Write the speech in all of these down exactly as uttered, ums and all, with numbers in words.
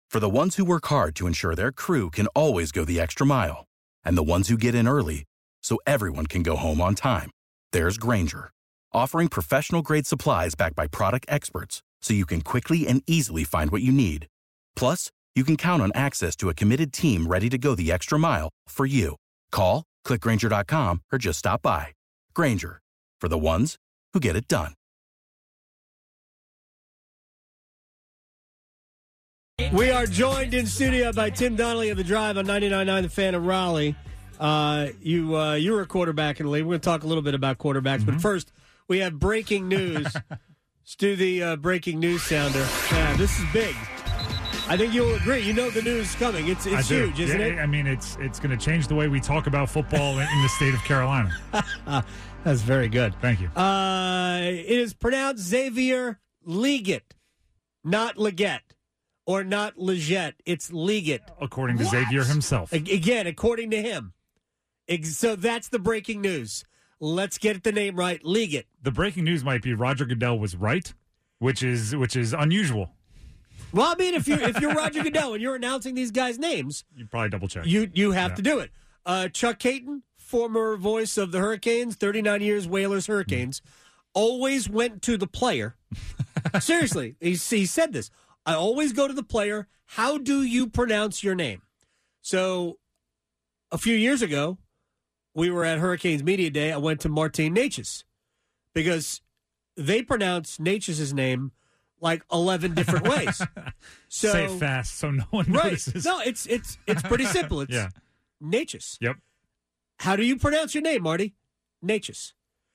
For the ones who work hard to ensure their crew can always go the extra mile, and the ones who get in early so everyone can go home on time, there's Grainger, offering professional-grade supplies backed by product experts so you can quickly and easily find what you need. Plus, you can count on access to a committed team ready to go the extra mile for you. Call, click Grainger dot com, or just stop by. Grainger, for the ones who get it done. We are joined in studio by Tim Donnelly of The Drive on ninety-nine point nine The Fan of Raleigh. Uh, you, uh, you were a quarterback in the league. We're going to talk a little bit about quarterbacks, mm-hmm. but first, we have breaking news. Let's do the uh, breaking news sounder. Yeah, this is big. I think you'll agree. You know the news is coming. It's it's huge, isn't yeah, it? I mean, it's it's going to change the way we talk about football in, in the state of Carolina. That's very good. Thank you. Uh, it is pronounced Xavier Legette, not Legette. Or not Legette. It's Legette. According to what? Xavier himself. Again, according to him. So that's the breaking news. Let's get the name right. Legette. The breaking news might be Roger Goodell was right, which is which is unusual. Well, I mean, if you're if you're Roger Goodell and you're announcing these guys' names, you probably double check. You you have yeah. to do it. Uh, Chuck Caton, former voice of the Hurricanes, thirty-nine years Whalers Hurricanes, always went to the player. Seriously, he he said this. I always go to the player. How do you pronounce your name? So a few years ago, we were at Hurricanes Media Day. I went to Martin Necas because they pronounce Necas' name like eleven different ways. So, say it fast so no one right. notices. No, it's it's it's pretty simple. It's yeah. Necas. Yep. How do you pronounce your name, Marty? Necas.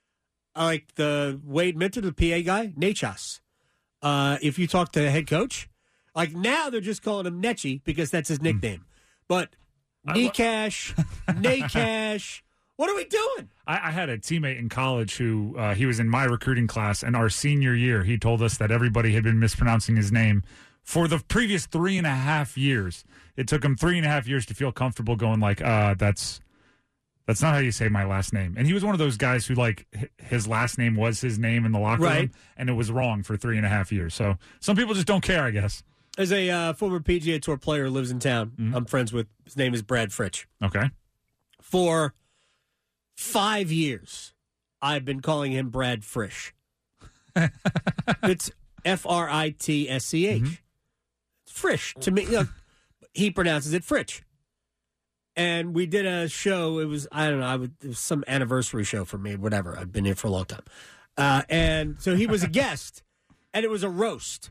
I like the Wade Minter, the P A guy, Necas. Uh, if you talk to the head coach, like now they're just calling him Netchie because that's his nickname. Mm. But Nekash, Nakash, what are we doing? I, I had a teammate in college who uh, he was in my recruiting class, and our senior year, he told us that everybody had been mispronouncing his name for the previous three and a half years. It took him three and a half years to feel comfortable going like, uh, that's that's not how you say my last name. And he was one of those guys who, like, his last name was his name in the locker right. room, and it was wrong for three and a half years. So some people just don't care, I guess. As a uh, former P G A Tour player who lives in town, mm-hmm. I'm friends with, his name is Brad Fritsch. Okay. For five years, I've been calling him Brad Frisch. It's F R I T S C H. Mm-hmm. Frisch. To me, you know, he pronounces it Fritsch. And we did a show. It was, I don't know, I would, it was some anniversary show for me, whatever. I've been here for a long time. Uh, and so he was a guest, and it was a roast.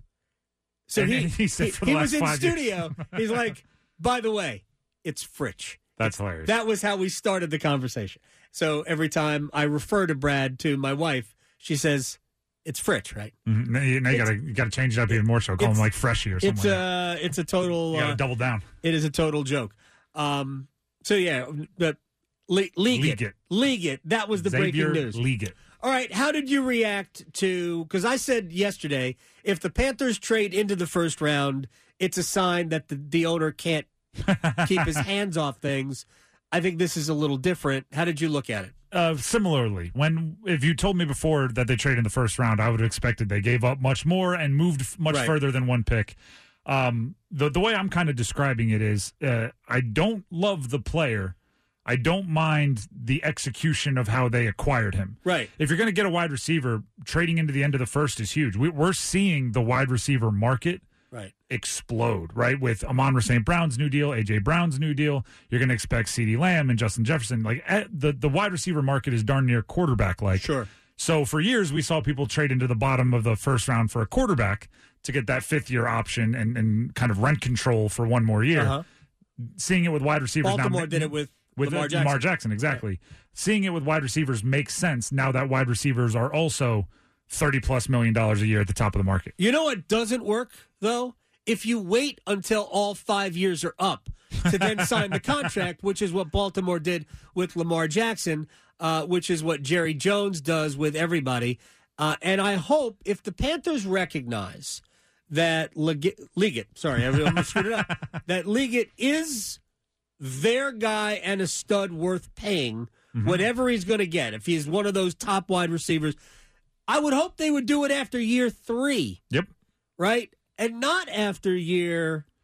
So and he he, said he, he was in studio. He's like, by the way, it's Fritsch. That's it's, hilarious. That was how we started the conversation. So every time I refer to Brad to my wife, she says, it's Fritsch, right? Mm-hmm. Now you, now you gotta you gotta change it up even more so. Call him like Freshie or something. It's like a uh, it's a total. You gotta uh, double down. It is a total joke. Um, so yeah, but Le- League it, League it. That was the Xavier breaking news. League it. All right, how did you react to? Because I said yesterday, if the Panthers trade into the first round, it's a sign that the, the owner can't keep his hands off things. I think this is a little different. How did you look at it? Uh, similarly, when if you told me before that they traded in the first round, I would have expected they gave up much more and moved f- much right. further than one pick. Um, the the way I'm kind of describing it is, uh, I don't love the player. I don't mind the execution of how they acquired him. Right. If you're going to get a wide receiver, trading into the end of the first is huge. We, we're seeing the wide receiver market right. explode, right? With Amon-Ra Saint Brown's new deal, A J Brown's new deal. You're going to expect CeeDee Lamb and Justin Jefferson. Like eh, the, the wide receiver market is darn near quarterback-like. Sure. So for years, we saw people trade into the bottom of the first round for a quarterback to get that fifth-year option and, and kind of rent control for one more year. Uh-huh. Seeing it with wide receivers now. Baltimore did it with With Lamar Jackson. Lamar Jackson, exactly. Right. Seeing it with wide receivers makes sense now that wide receivers are also thirty-plus million dollars a year at the top of the market. You know what doesn't work, though? If you wait until all five years are up to then sign the contract, which is what Baltimore did with Lamar Jackson, uh, which is what Jerry Jones does with everybody. Uh, and I hope if the Panthers recognize that Liggett, Liggett sorry, I almost screwed it up, that Liggett is their guy and a stud worth paying mm-hmm. whatever he's going to get. If he's one of those top wide receivers, I would hope they would do it after year three. Yep. Right? And not after year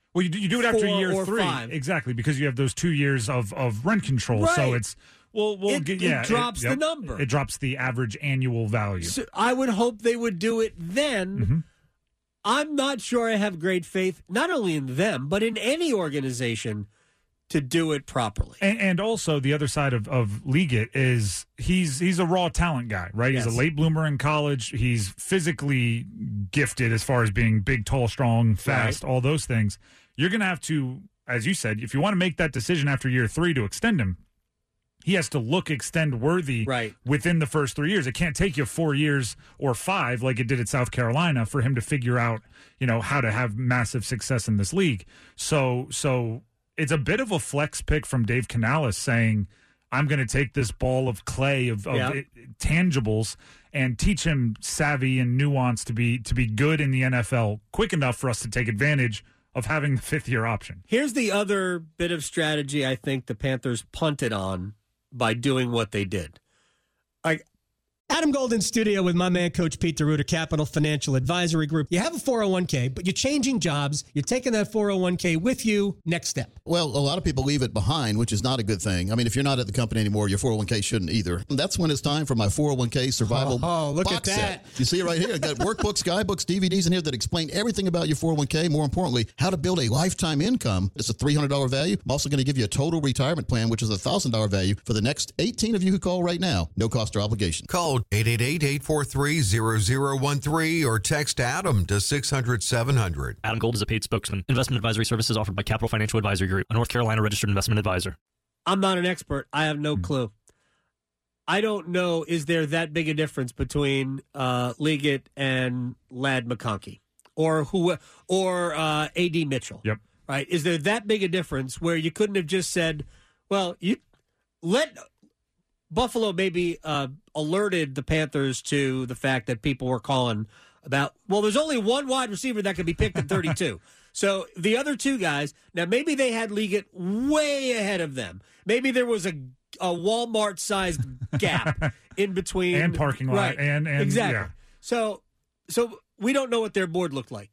Well, you do, you do it after four year or three, five. exactly, because you have those two years of, of rent control. Right. So it's well, we'll It- get, it yeah, drops the yep. number. It drops the average annual value. So I would hope they would do it then. Mm-hmm. I'm not sure I have great faith, not only in them, but in any organization to do it properly. And, and also the other side of, of Liggett is he's he's a raw talent guy, right? Yes. He's a late bloomer in college. He's physically gifted as far as being big, tall, strong, fast, Right. all those things. You're going to have to, as you said, if you want to make that decision after year three to extend him, he has to look extend worthy Right. within the first three years. It can't take you four years or five like it did at South Carolina for him to figure out, you know, how to have massive success in this league. So, so it's a bit of a flex pick from Dave Canales saying, I'm going to take this ball of clay of, of Yeah. it, tangibles and teach him savvy and nuance to be to be good in the N F L quick enough for us to take advantage of having the fifth year option. Here's the other bit of strategy I think the Panthers punted on by doing what they did. Like, Adam Golden studio with my man, Coach Pete DeRuiter, Capital Financial Advisory Group. You have a four oh one k, but you're changing jobs. You're taking that four oh one k with you. Next step. Well, a lot of people leave it behind, which is not a good thing. I mean, if you're not at the company anymore, your four oh one k shouldn't either. And that's when it's time for my four oh one k survival Oh, look box at that. set. You see it right here. I've got workbooks, guidebooks, D V Ds in here that explain everything about your four oh one k. More importantly, how to build a lifetime income. It's a three hundred dollars value. I'm also going to give you a total retirement plan, which is a one thousand dollars value for the next eighteen of you who call right now. No cost or obligation. Call eight eight eight, eight four three, zero zero one three or text Adam to six hundred, seven hundred. Adam Gold is a paid spokesman. Investment advisory services offered by Capital Financial Advisory Group, a North Carolina registered investment advisor. I'm not an expert. I have no clue. I don't know, is there that big a difference between uh, Liggett and Ladd McConkey or who or uh, A D Mitchell? Yep. Right? Is there that big a difference where you couldn't have just said, well, you let Buffalo maybe uh, alerted the Panthers to the fact that people were calling about, well, there's only one wide receiver that could be picked at thirty-two. So the other two guys, now maybe they had Liggett way ahead of them. Maybe there was a, a Walmart-sized gap in between. And parking lot. Right. And, and exactly. yeah. So, so we don't know what their board looked like.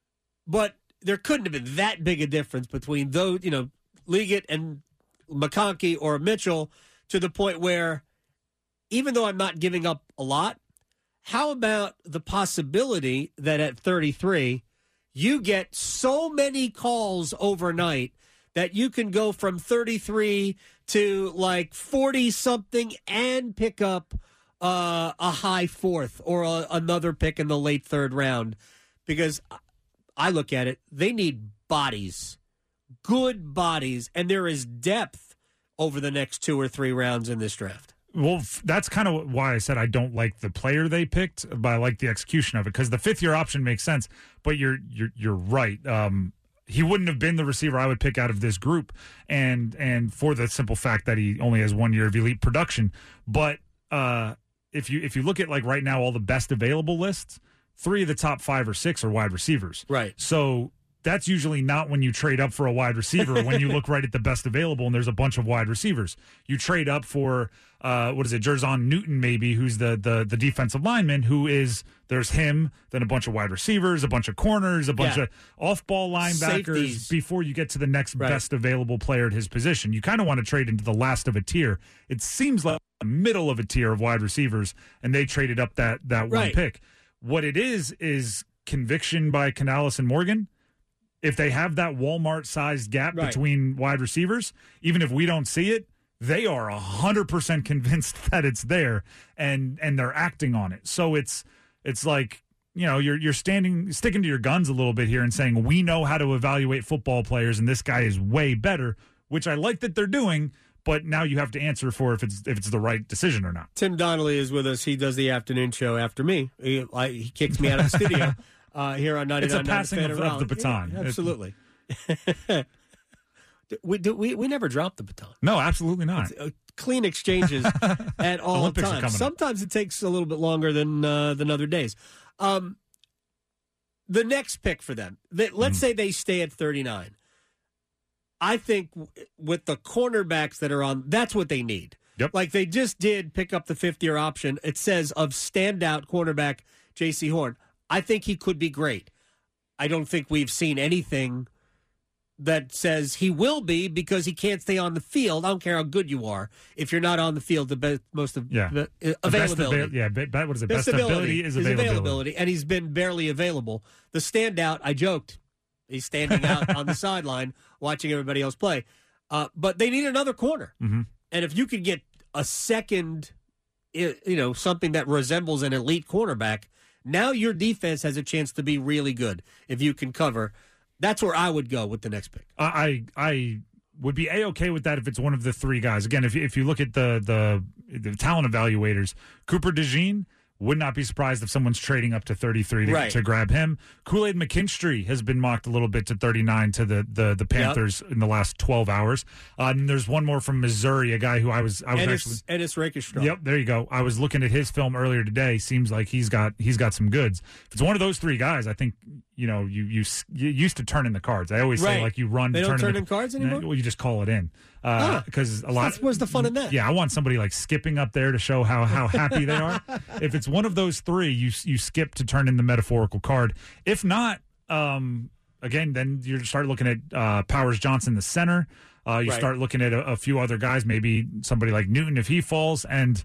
But there couldn't have been that big a difference between those, you know, Liggett and McConkey or Mitchell to the point where, even though I'm not giving up a lot, how about the possibility that at thirty-three, you get so many calls overnight that you can go from thirty-three to like forty-something and pick up uh, a high fourth or a, another pick in the late third round? Because I look at it, they need bodies, good bodies, and there is depth over the next two or three rounds in this draft. Well, f- that's kind of why I said I don't like the player they picked, but I like the execution of it because the fifth year option makes sense. But you're you're you're right. Um, he wouldn't have been the receiver I would pick out of this group, and and for the simple fact that he only has one year of elite production. But uh, if you if you look at like right now all the best available lists, three of the top five or six are wide receivers. Right. So that's usually not when you trade up for a wide receiver, when you look right at the best available and there's a bunch of wide receivers. You trade up for, uh, what is it, Jerzon Newton maybe, who's the, the the defensive lineman, who is, there's him, then a bunch of wide receivers, a bunch of corners, a bunch Yeah. of off-ball linebackers Safeties. before you get to the next Right. best available player at his position. You kind of want to trade into the last of a tier. It seems like the middle of a tier of wide receivers, and they traded up that, that one Right. pick. What it is is conviction by Canales and Morgan. If they have that Walmart-sized gap Right. between wide receivers, even if we don't see it, they are one hundred percent convinced that it's there, and and they're acting on it. So it's it's like, you know, you're you're standing sticking to your guns a little bit here and saying, we know how to evaluate football players, and this guy is way better, which I like that they're doing, but now you have to answer for if it's if it's the right decision or not. Tim Donnelly is with us. He does the afternoon show after me. He, I, he kicks me out of the studio uh, here on ninety-nine. It's a passing of, of the baton. Yeah, absolutely. we, do, we we never drop the baton. No, absolutely not. Uh, clean exchanges at all Olympics are coming times. up. Sometimes it takes a little bit longer than uh, than other days. Um, the next pick for them, they, let's Mm. say they stay at thirty-nine. I think w- with the cornerbacks that are on, that's what they need. Yep. Like they just did pick up the fifth-year option. It says of standout cornerback J C Horn. I think he could be great. I don't think we've seen anything that says he will be because he can't stay on the field. I don't care how good you are. If you're not on the field, the best, most of yeah. the, uh, The availability. Best ava- yeah, be, what is it? Best, Best ability, ability is is availability. availability. And he's been barely available. The standout, I joked, he's standing out on the sideline watching everybody else play. Uh, but they need another corner. Mm-hmm. And if you could get a second, you know, something that resembles an elite cornerback, now your defense has a chance to be really good if you can cover. That's where I would go with the next pick. I I would be a-okay with that if it's one of the three guys. Again, if you, if you look at the the, the talent evaluators, Cooper DeJean, would not be surprised if someone's trading up to thirty-three to, right. to grab him. Kool-Aid McKinstry has been mocked a little bit to thirty-nine to the the, the Panthers yep. in the last twelve hours. Uh, and there's one more from Missouri, a guy who I was I was Ennis, actually Ennis Rakestraw. Yep, there you go. I was looking at his film earlier today. Seems like he's got he's got some goods. If it's one of those three guys, I think you know you you, you used to turn in the cards. I always right. say like you run. They to don't turn, turn in, in cards anymore. Well, you just call it in because uh, ah, a lot. That's, where's the fun in that? Yeah, I want somebody like skipping up there to show how how happy they are. If it's one of those three, you you skip to turn in the metaphorical card. If not, um, again, then you start looking at uh, Powers Johnson, the center. Uh, you right. start looking at a, a few other guys, maybe somebody like Newton if he falls. And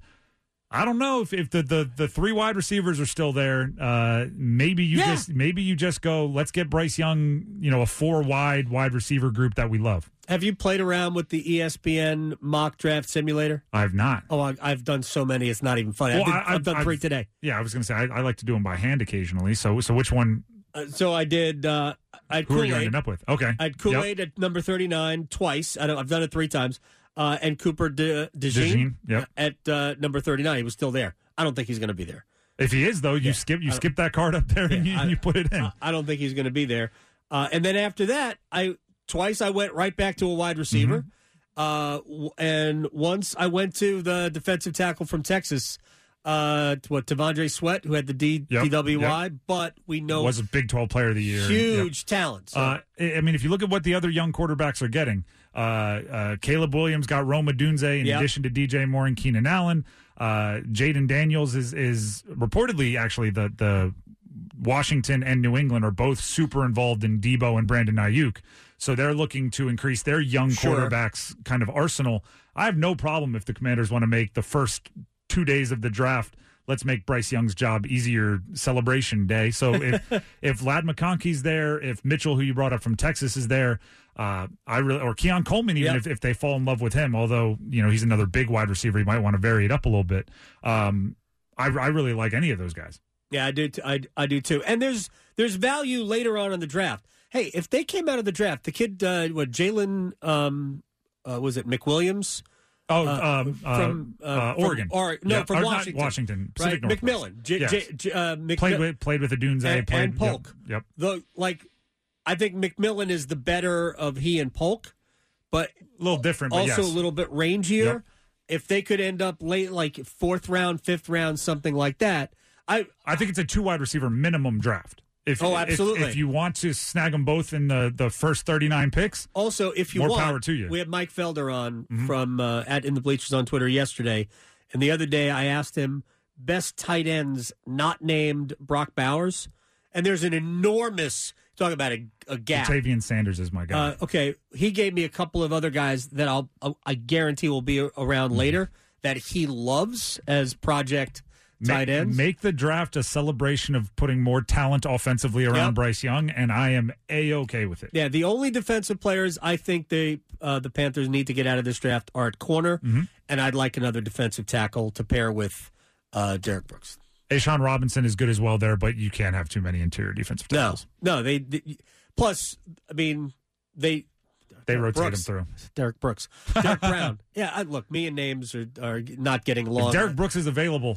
I don't know if, if the, the, the three wide receivers are still there. Uh, maybe you yeah. just maybe you just go, let's get Bryce Young, you know, a four wide wide receiver group that we love. Have you played around with the E S P N mock draft simulator? I have not. Oh, I, I've done so many; it's not even funny. Well, I've, did, I, I've done I've, three today. Yeah, I was going to say I, I like to do them by hand occasionally. So, so which one? Uh, so I did. Uh, I had Who are you Kool-Aid. ending up with? Okay, I had Kool-Aid yep. at number thirty-nine twice. I don't, I've done it three times. Uh, and Cooper De, DeJean, DeJean, yep. at uh, number thirty-nine. He was still there. I don't think he's going to be there. If he is, though, you Yeah, skip you skip that card up there and Yeah, you, I- you put it in. I, I don't think he's going to be there. Uh, and then after that, I twice I went right back to a wide receiver. Mm-hmm. Uh, w- and once I went to the defensive tackle from Texas, uh, to what Tavondre Sweat, who had the D, Yep, D W I, yep. but we know Was a Big twelve Player of the Year. huge Yep. talent. So, Uh, I I mean, if you look at what the other young quarterbacks are getting, uh, uh, Caleb Williams got Roma Dunze in Yep. addition to D J Moore and Keenan Allen. Uh, Jaden Daniels is is reportedly actually the the Washington and New England are both super involved in Debo and Brandon Ayuk. So they're looking to increase their young Sure. quarterbacks kind of arsenal. I have no problem if the Commanders want to make the first two days of the draft, let's make Bryce Young's job easier celebration day. So if if Ladd McConkey's there, if Mitchell, who you brought up from Texas, is there, uh, I really or Keon Coleman, even Yep. if, if they fall in love with him, although you know he's another big wide receiver, you might want to vary it up a little bit. Um, I, I really like any of those guys. yeah, I do. T- I, I do too. And there's there's value later on in the draft. Hey, if they came out of the draft, the kid, uh, what Jalen, um, uh, was it McWilliams? Oh, Uh, um, from uh, uh, uh, from- Oregon. or no, Yeah, from or not Washington. Washington, Right, Pacific Northwest. McMillan. J- Yes. J- J- uh, McMill- played with played with Adunze, and, played and Polk. Yep. yep. The like, I think McMillan is the better of he and Polk, but A little different, but also yes. a little bit rangier. Yep. If they could end up late, like fourth round, fifth round, something like that, I I think it's a two wide receiver minimum draft. If, Oh, if- absolutely. If, you want to snag them both in the, the first thirty-nine picks, also if you More want, power to you. we had Mike Felder on Mhm. from uh, at In the Bleachers on Twitter yesterday, and the other day I asked him best tight ends not named Brock Bowers, and there's an enormous talk about a, a gap. Tavian Sanders is my guy. Uh, okay, he gave me a couple of other guys that I'll I guarantee will be around Mm-hmm. later that he loves as project tight make, ends. make the draft a celebration of putting more talent offensively around Yep. Bryce Young, and I am a-okay with it. Yeah, the only defensive players I think they uh, the Panthers need to get out of this draft are at corner, Mhm. and I'd like another defensive tackle to pair with uh, Derek Brooks. Ashawn Robinson is good as well there, but you can't have too many interior defensive No, tackles. no, they, they plus I mean they They Derek rotate Brooks. him through. Derek Brooks, Derek Brown. Yeah, I, look, me and names are, are not getting along. If Derek Brooks is available,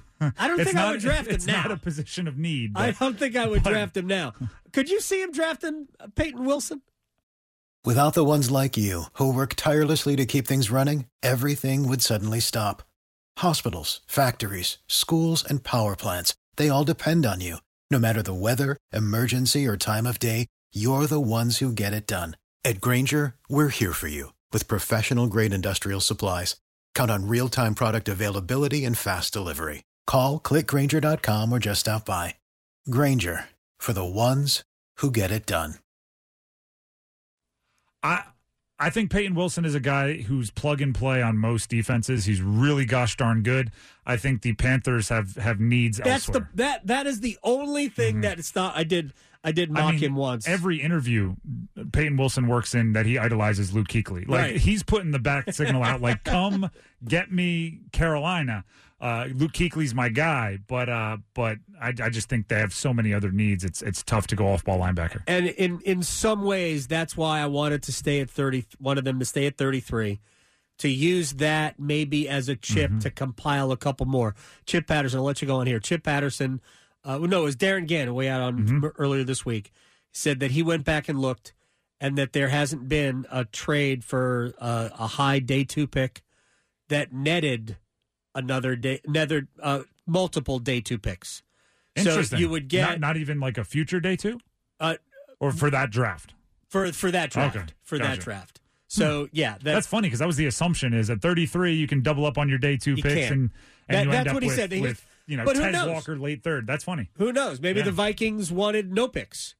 I don't it's think not, I would draft it's him now. not a position of need. I but- don't think I would but- draft him now. Could you see him drafting Peyton Wilson? Without the ones like you, who work tirelessly to keep things running, everything would suddenly stop. Hospitals, factories, schools, and power plants, they all depend on you. No matter the weather, emergency, or time of day, you're the ones who get it done. At Grainger, we're here for you with professional-grade industrial supplies. Count on real-time product availability and fast delivery. Call, click Grainger dot com, or just stop by. Grainger, for the ones who get it done. I I think Peyton Wilson is a guy who's plug and play on most defenses. He's really gosh darn good. I think the Panthers have, have needs That's elsewhere. the that that is the only thing mm-hmm. that it's not. I did I did mock I mean, him once. Every interview Peyton Wilson works in that he idolizes Luke Kuechly. Like right. he's putting the back signal out, like come get me Carolina. Uh, Luke Kuechly's my guy, but uh, but I, I just think they have so many other needs. It's it's tough to go off ball linebacker. And in, in some ways, that's why I wanted to stay at thirty. Wanted them to stay at thirty-three, to use that maybe as a chip mm-hmm. to compile a couple more. Chip Patterson, I'll let you go on here. Chip Patterson, uh, no, it was Darren Gannon way out on mm-hmm. earlier this week. Said that he went back and looked, and that there hasn't been a trade for uh, a high day two pick that netted another day, another uh, multiple day two picks. Interesting. So you would get not, not even like a future day two, uh, or for that draft. For for that draft. Okay. For Gotcha. that draft. So hmm. yeah, that's, that's funny because that was the assumption is at thirty-three you can double up on your day two picks can. and, and that, you that's end up what he with, said. He, with you know Tez Walker late third. That's funny. Who knows? Maybe yeah. the Vikings wanted no picks.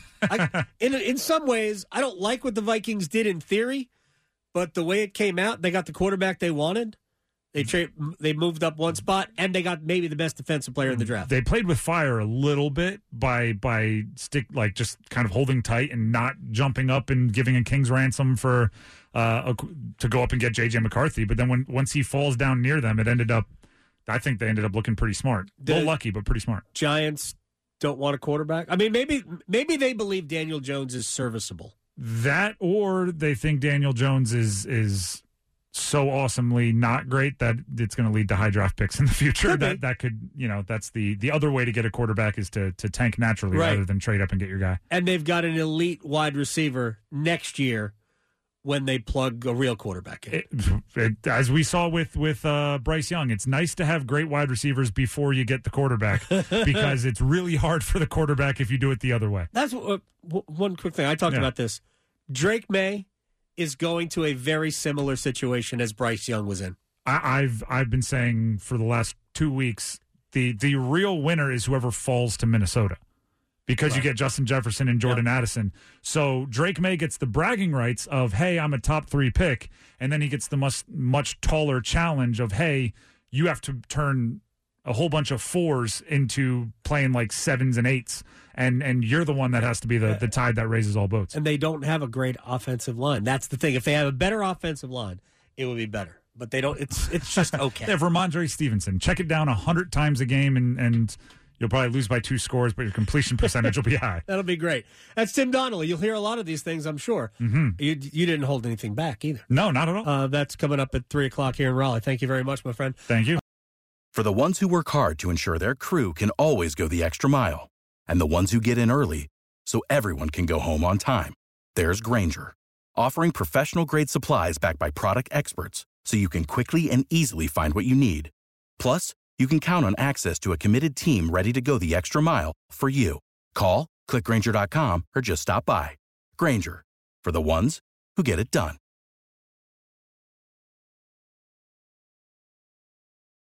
I, in in some ways, I don't like what the Vikings did in theory, but the way it came out, they got the quarterback they wanted. They tra- they moved up one spot, and they got maybe the best defensive player in the draft. They played with fire a little bit by by stick like just kind of holding tight and not jumping up and giving a king's ransom for uh, a, to go up and get J J McCarthy. But then when once he falls down near them, it ended up. I think they ended up looking pretty smart. A little lucky, but pretty smart. Giants don't want a quarterback. I mean, maybe maybe they believe Daniel Jones is serviceable. That, or they think Daniel Jones is is. so awesomely not great that it's going to lead to high draft picks in the future. Could that be. that could, you know, that's the the other way to get a quarterback is to to tank naturally right. rather than trade up and get your guy. And they've got an elite wide receiver next year when they plug a real quarterback in. It, it, as we saw with with uh, Bryce Young, it's nice to have great wide receivers before you get the quarterback because it's really hard for the quarterback if you do it the other way. That's uh, one quick thing. I talked yeah. about this. Drake May is going to a very similar situation as Bryce Young was in. I, I've I've been saying for the last two weeks the the real winner is whoever falls to Minnesota because right. you get Justin Jefferson and Jordan yep. Addison. So Drake May gets the bragging rights of, hey, I'm a top three pick, and then he gets the much much taller challenge of, hey, you have to turn a whole bunch of fours into playing like sevens and eights, and and you're the one that has to be the, the tide that raises all boats. And they don't have a great offensive line. That's the thing. If they have a better offensive line, it would be better. But they don't. It's it's just okay. They have Ramondre Stevenson. Check it down a hundred times a game, and and you'll probably lose by two scores, but your completion percentage will be high. That'll be great. That's Tim Donnelly. You'll hear a lot of these things, I'm sure. Mm-hmm. You you didn't hold anything back either. No, not at all. Uh, that's coming up at three o'clock here in Raleigh. Thank you very much, my friend. Thank you. For the ones who work hard to ensure their crew can always go the extra mile, and the ones who get in early so everyone can go home on time, there's Grainger, offering professional-grade supplies backed by product experts so you can quickly and easily find what you need. Plus, you can count on access to a committed team ready to go the extra mile for you. Call, click Grainger dot com, or just stop by. Grainger, for the ones who get it done.